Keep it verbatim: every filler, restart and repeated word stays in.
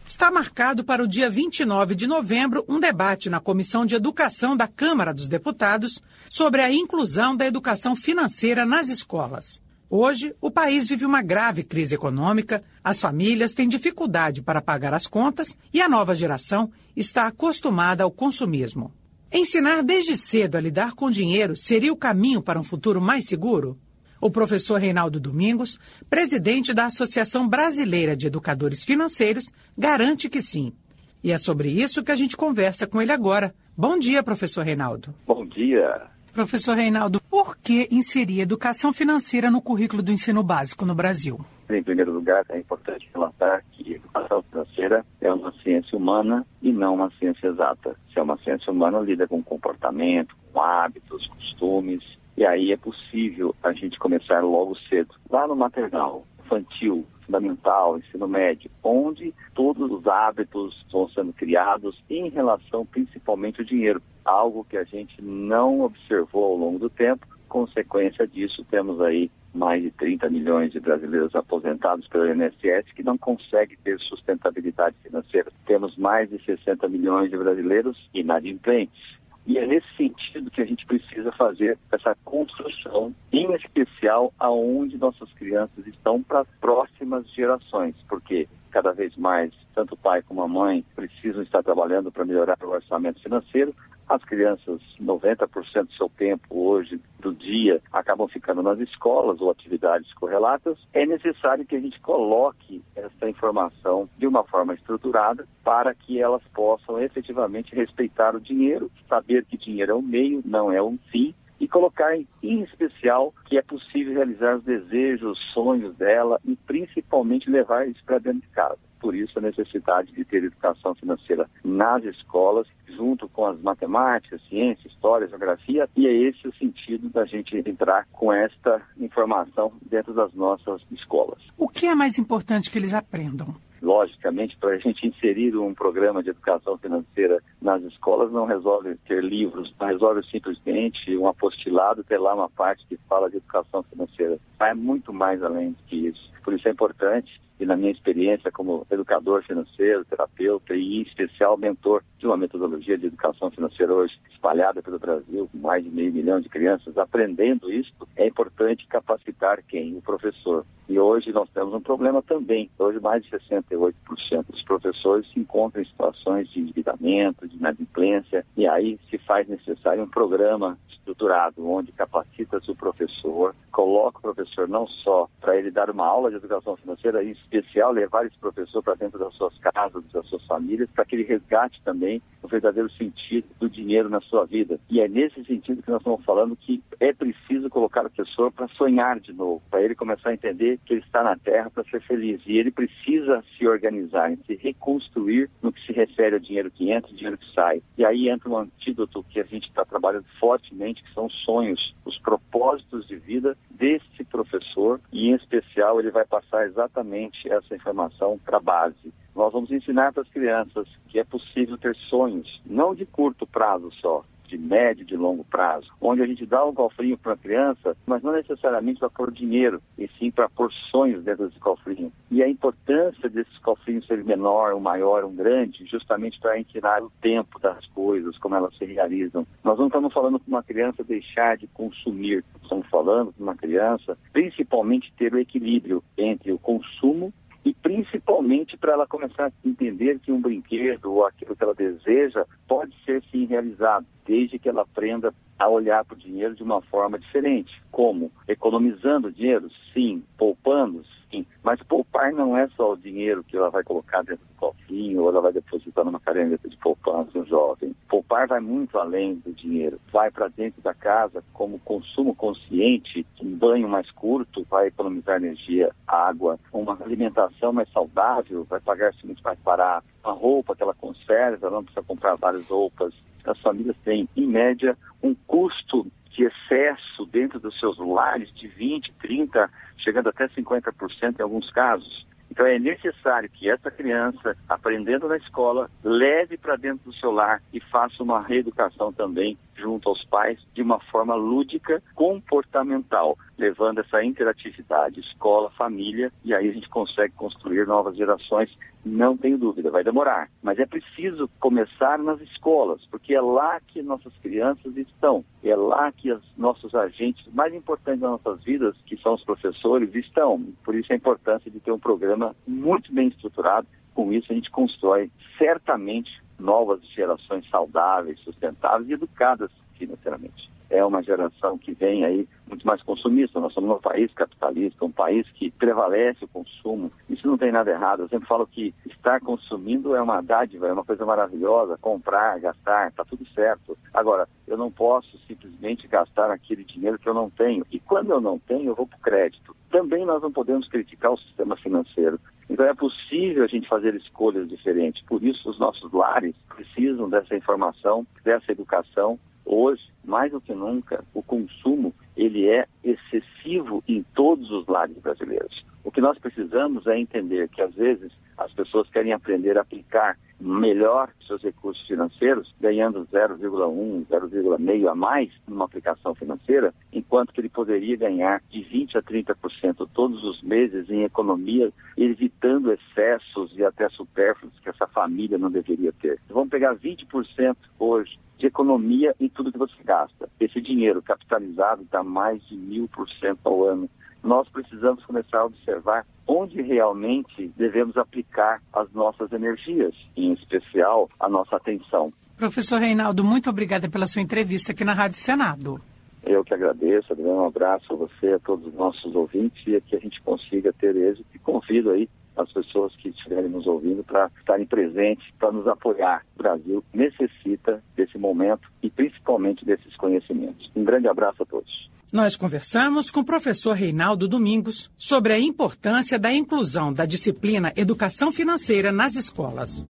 Está marcado para o dia vinte e nove de novembro um debate na Comissão de Educação da Câmara dos Deputados sobre a inclusão da educação financeira nas escolas. Hoje, o país vive uma grave crise econômica, as famílias têm dificuldade para pagar as contas e a nova geração está acostumada ao consumismo. Ensinar desde cedo a lidar com dinheiro seria o caminho para um futuro mais seguro? O professor Reinaldo Domingos, presidente da Associação Brasileira de Educadores Financeiros, garante que sim. E é sobre isso que a gente conversa com ele agora. Bom dia, professor Reinaldo. Bom dia. Professor Reinaldo, por que inserir educação financeira no currículo do ensino básico no Brasil? Em primeiro lugar, é importante relatar que educação financeira é uma ciência humana e não uma ciência exata. Se é uma ciência humana, lida com comportamento, com hábitos, costumes. E aí é possível a gente começar logo cedo, lá no maternal, infantil, fundamental, ensino médio, onde todos os hábitos vão sendo criados em relação principalmente ao dinheiro, algo que a gente não observou ao longo do tempo. Consequência disso, temos aí mais de trinta milhões de brasileiros aposentados pelo I N S S que não conseguem ter sustentabilidade financeira. Temos mais de sessenta milhões de brasileiros inadimplentes. E é nesse sentido que a gente precisa fazer essa construção, em especial aonde nossas crianças estão para as próximas gerações, porque cada vez mais, tanto o pai como a mãe precisam estar trabalhando para melhorar o orçamento financeiro. As crianças, noventa por cento do seu tempo hoje, do dia, acabam ficando nas escolas ou atividades correlatas. É necessário que a gente coloque essa informação de uma forma estruturada para que elas possam efetivamente respeitar o dinheiro, saber que dinheiro é um meio, não é um fim, e colocar em, em especial que é possível realizar os desejos, os sonhos dela e principalmente levar isso para dentro de casa. Por isso a necessidade de ter educação financeira nas escolas, junto com as matemáticas, ciência, história, geografia, e é esse o sentido da gente entrar com esta informação dentro das nossas escolas. O que é mais importante que eles aprendam? Logicamente, para a gente inserir um programa de educação financeira nas escolas, não resolve ter livros, não resolve simplesmente um apostilado, ter lá uma parte que fala de educação financeira. Vai muito mais além do que isso. Por isso é importante, e na minha experiência como educador financeiro, terapeuta e, em especial, mentor de uma metodologia de educação financeira hoje espalhada pelo Brasil, com mais de meio milhão de crianças aprendendo isso, é importante capacitar quem? O professor. E hoje nós temos um problema também. Hoje mais de sessenta e oito por cento dos professores se encontram em situações de endividamento, de inadimplência, e aí se faz necessário um programa estruturado, onde capacita-se o professor, coloca o professor não só para ele dar uma aula de educação financeira, em especial levar esse professor para dentro das suas casas, das suas famílias, para que ele resgate também o verdadeiro sentido do dinheiro na sua vida. E é nesse sentido que nós estamos falando que é preciso colocar o professor para sonhar de novo, para ele começar a entender que ele está na Terra para ser feliz. E ele precisa se organizar, se reconstruir no que se refere ao dinheiro que entra e dinheiro que sai. E aí entra um antídoto que a gente está trabalhando fortemente, que são os sonhos, os propósitos de vida desse professor, e em especial ele vai passar exatamente essa informação para a base. Nós vamos ensinar para as crianças que é possível ter sonhos, não de curto prazo só, de médio e de longo prazo, onde a gente dá um cofrinho para a criança, mas não necessariamente para pôr dinheiro, e sim para pôr sonhos dentro desse cofrinho. E a importância desses cofrinhos ser menor, um maior, um grande, justamente para ensinar o tempo das coisas, como elas se realizam. Nós não estamos falando para uma criança deixar de consumir, estamos falando para uma criança principalmente ter o equilíbrio entre o consumo e principalmente para ela começar a entender que um brinquedo ou aquilo que ela deseja pode ser sim realizado, desde que ela aprenda a olhar para o dinheiro de uma forma diferente. Como? Economizando dinheiro? Sim. Poupando? Sim. Mas poupar não é só o dinheiro que ela vai colocar dentro do cofrinho ou ela vai depositar numa caderneta de poupança, um jovem. Poupar vai muito além do dinheiro. Vai para dentro da casa como consumo consciente, um banho mais curto vai economizar energia, água, uma alimentação mais saudável vai pagar-se muito mais barato, uma roupa que ela conserva, ela não precisa comprar várias roupas. As famílias têm, em média, um custo de excesso dentro dos seus lares de vinte, trinta, chegando até cinquenta por cento em alguns casos. Então é necessário que essa criança, aprendendo na escola, leve para dentro do seu lar e faça uma reeducação também junto aos pais de uma forma lúdica, comportamental, levando essa interatividade escola, família, e aí a gente consegue construir novas gerações Não tenho dúvida, vai demorar. Mas é preciso começar nas escolas, porque é lá que nossas crianças estão. É lá que os nossos agentes mais importantes das nossas vidas, que são os professores, estão. Por isso a importância de ter um programa muito bem estruturado. Com isso a gente constrói certamente novas gerações saudáveis, sustentáveis e educadas financeiramente. É uma geração que vem aí muito mais consumista. Nós somos um país capitalista, um país que prevalece o consumo. Isso não tem nada errado. Eu sempre falo que estar consumindo é uma dádiva, é uma coisa maravilhosa. Comprar, gastar, está tudo certo. Agora, eu não posso simplesmente gastar aquele dinheiro que eu não tenho. E quando eu não tenho, eu vou para o crédito. Também nós não podemos criticar o sistema financeiro. Então é possível a gente fazer escolhas diferentes. Por isso os nossos lares precisam dessa informação, dessa educação. Hoje, mais do que nunca, o consumo ele é excessivo em todos os lares brasileiros. O que nós precisamos é entender que, às vezes, as pessoas querem aprender a aplicar melhor seus recursos financeiros, ganhando zero vírgula um, zero vírgula cinco a mais numa aplicação financeira, enquanto que ele poderia ganhar de vinte a trinta por cento todos os meses em economia, evitando excessos e até supérfluos que essa família não deveria ter. Vamos pegar vinte por cento hoje de economia em tudo que você gasta. Esse dinheiro capitalizado está mais de mil por cento ao ano. Nós precisamos começar a observar onde realmente devemos aplicar as nossas energias, em especial a nossa atenção. Professor Reinaldo, muito obrigada pela sua entrevista aqui na Rádio Senado. Eu que agradeço, Adriano, um abraço a você, a todos os nossos ouvintes e que a gente consiga ter êxito e convido aí as pessoas que estiverem nos ouvindo para estarem presentes, para nos apoiar. O Brasil necessita desse momento e principalmente desses conhecimentos. Um grande abraço a todos. Nós conversamos com o professor Reinaldo Domingos sobre a importância da inclusão da disciplina Educação Financeira nas escolas.